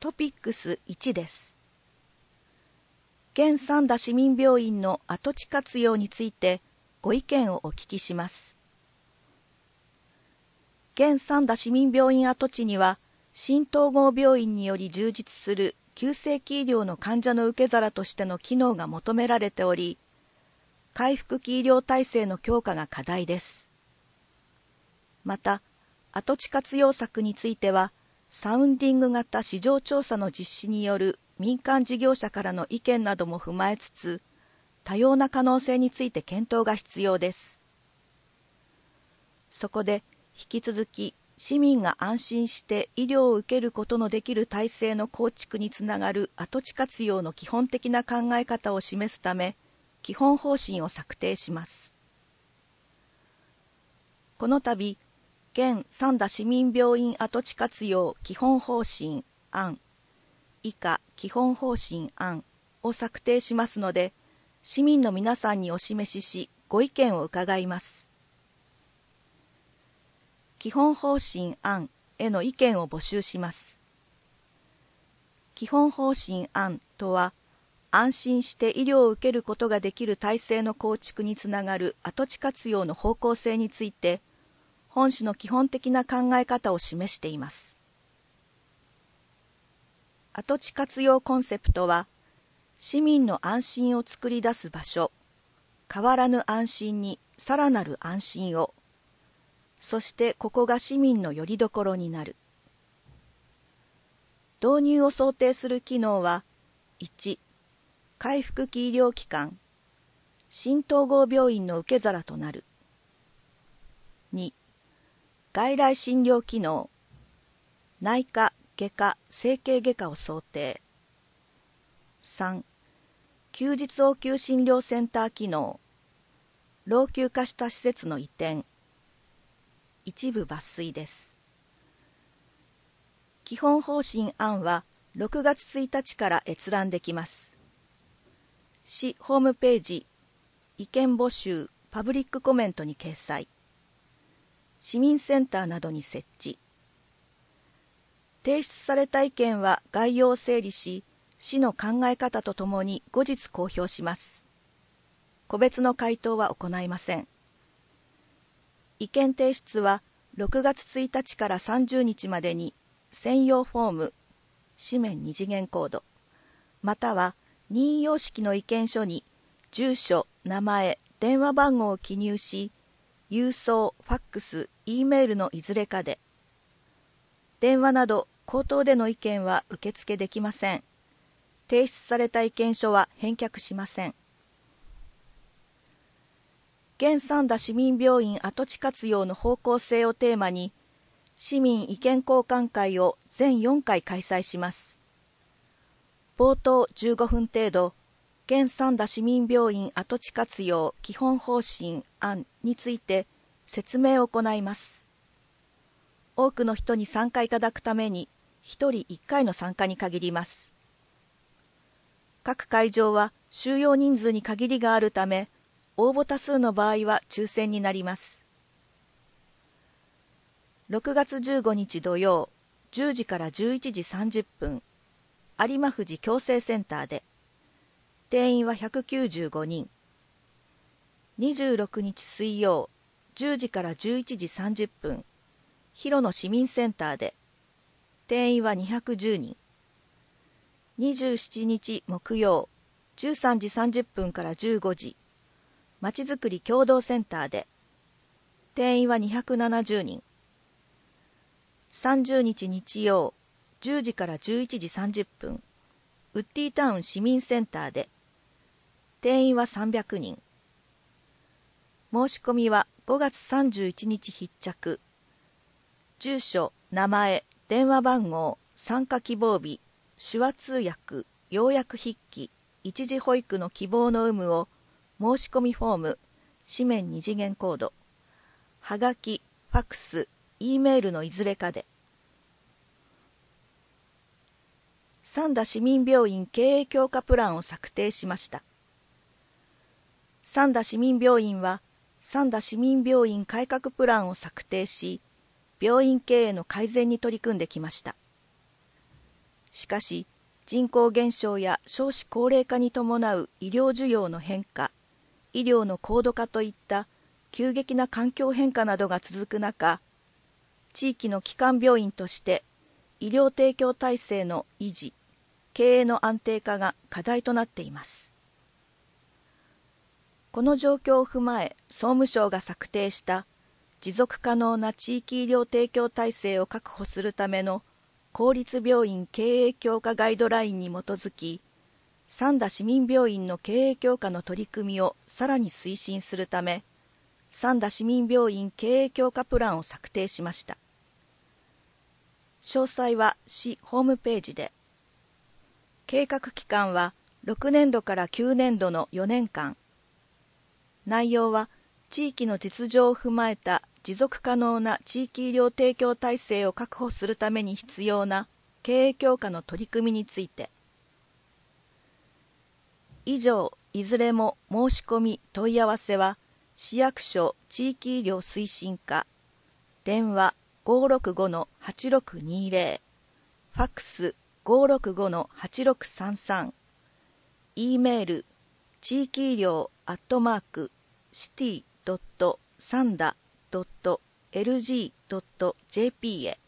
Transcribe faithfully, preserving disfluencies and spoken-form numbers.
トピックスいちです。現三田市民病院の跡地活用についてご意見をお聞きします。現三田市民病院跡地には、新統合病院により充実する急性期医療の患者の受け皿としての機能が求められており、回復期医療体制の強化が課題です。また、跡地活用策については、サウンディング型市場調査の実施による民間事業者からの意見なども踏まえつつ、多様な可能性について検討が必要です。そこで、引き続き市民が安心して医療を受けることのできる体制の構築につながる跡地活用の基本的な考え方を示すため、基本方針を策定します。この度、現三田市民病院跡地活用基本方針案以下基本方針案を策定しますので、市民の皆さんにお示しし、ご意見を伺います。基本方針案への意見を募集します。基本方針案とは、安心して医療を受けることができる体制の構築につながる跡地活用の方向性について、本種の基本的な考え方を示しています。跡地活用コンセプトは、市民の安心を作り出す場所、変わらぬ安心にさらなる安心を、そしてここが市民の拠り所になる。導入を想定する機能は、いち、回復期医療機関、新統合病院の受け皿となる。に、外来診療機能、内科、外科、整形外科を想定。さん、休日応急診療センター機能、老朽化した施設の移転。一部抜粋です。基本方針案はろくがつついたちから閲覧できます。市ホームページ、意見募集、パブリックコメントに掲載。市民センターなどに設置。提出された意見は概要を整理し、市の考え方とともに後日公表します。個別の回答は行いません。意見提出はろくがつついたちからさんじゅうにちまでに専用フォーム、紙面に次元コード、または任意様式の意見書に住所、名前、電話番号を記入し、郵送、ファックス、Eメールのいずれかで、電話など口頭での意見は受付できません。提出された意見書は返却しません。現三田市民病院跡地活用の方向性をテーマに、市民意見交換会を全よんかい開催します。冒頭じゅうごふん程度、現三田市民病院跡地活用基本方針案について説明を行います。多くの人に参加いただくために、ひとりいっかいの参加に限ります。各会場は収容人数に限りがあるため、応募多数の場合は抽選になります。ろくがつじゅうごにち土曜、じゅうじからじゅういちじさんじゅっぷん、有馬富士矯正センターで、定員はひゃくきゅうじゅうごにん。にじゅうろくにち水曜、じゅうじからじゅういちじさんじゅっぷん、広野市民センターで、定員はにひゃくじゅうにん。にじゅうしちにち木曜、じゅうさんじさんじゅっぷんからじゅうごじ、まちづくり共同センターで、定員はにひゃくななじゅうにん。さんじゅうにち日曜、じゅうじからじゅういちじさんじゅっぷん、ウッディタウン市民センターで、定員はさんびゃくにん。申し込みはごがつさんじゅういちにち必着。住所、名前、電話番号、参加希望日、手話通訳、要約筆記、一時保育の希望の有無を、申し込みフォーム、紙面に次元コード、はがき、ファックス、Eメールのいずれかで。三田市民病院経営強化プランを策定しました。三田市民病院は、三田市民病院改革プランを策定し、病院経営の改善に取り組んできました。 しかし、人口減少や少子高齢化に伴う医療需要の変化、医療の高度化といった急激な環境変化などが続く中、地域の基幹病院として医療提供体制の維持、経営の安定化が課題となっています。この状況を踏まえ、総務省が策定した持続可能な地域医療提供体制を確保するための公立病院経営強化ガイドラインに基づき、三田市民病院の経営強化の取り組みをさらに推進するため、三田市民病院経営強化プランを策定しました。詳細は市ホームページで。計画期間はろくねんどからきゅうねんどのよねんかん。内容は地域の実情を踏まえた持続可能な地域医療提供体制を確保するために必要な経営強化の取り組みについて。以上、いずれも申し込み問い合わせは市役所地域医療推進課、電話 ごーろくごのはちろくにーぜろ、ファックス ごーろくごのはちろくさんさん、E メール地域医療アットマークシティドットサンダドットエルジードットジェーピー へ。